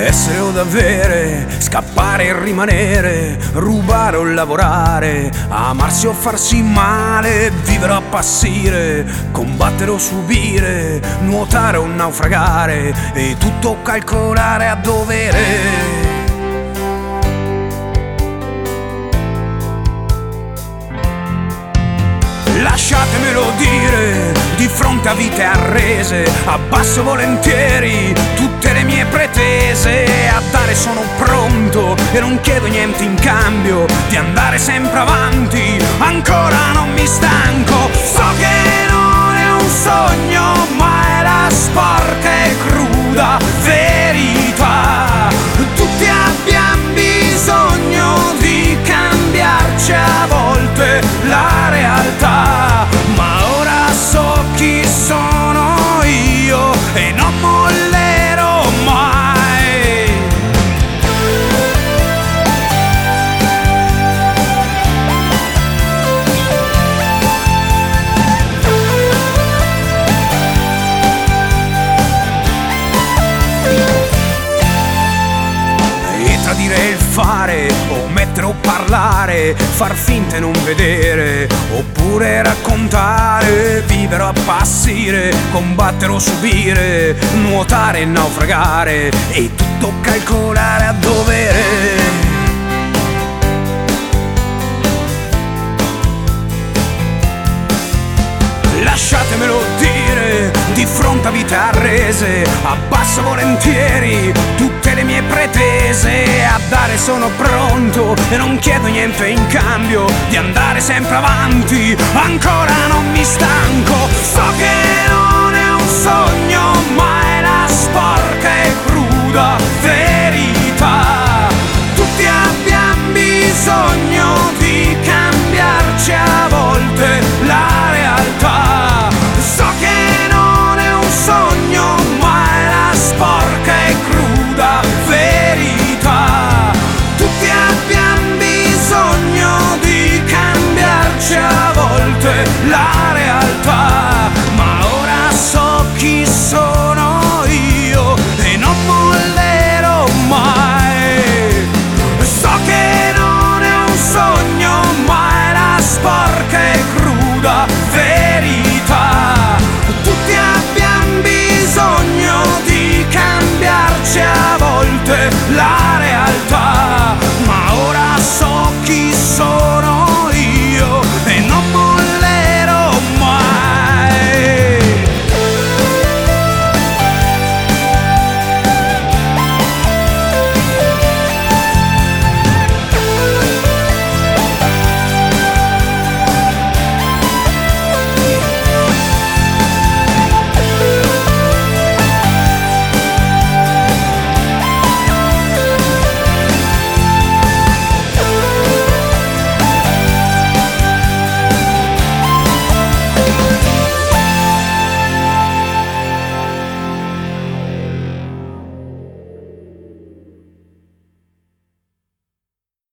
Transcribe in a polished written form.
Essere o d'avere, scappare e rimanere, rubare o lavorare, amarsi o farsi male, vivere o appassire, combattere o subire, nuotare o naufragare, e tutto calcolare a dovere. Lasciatemelo dire, di fronte a vite arrese, abbasso volentieri tutte le mie pretese. A dare sono pronto e non chiedo niente in cambio, di andare sempre avanti, ancora non mi stanco. So che non è un sogno, ma è la sporca e cruda verità. Tutti abbiamo bisogno di cambiarci a volte la realtà, ma ora so chi sono io e non mollerò mai. E tradire il fare, omettere o parlare, far finta e non vedere, oppure raccontare, vivere o appassire, combattere o subire, nuotare e naufragare, e tutto calcolare a dovere. Lasciatemelo dire, di fronte a vite arrese, abbasso volentieri tutte le mie pretese. A dare sono pronto e non chiedo niente in cambio, di andare sempre avanti, ancora non mi stanco. So che non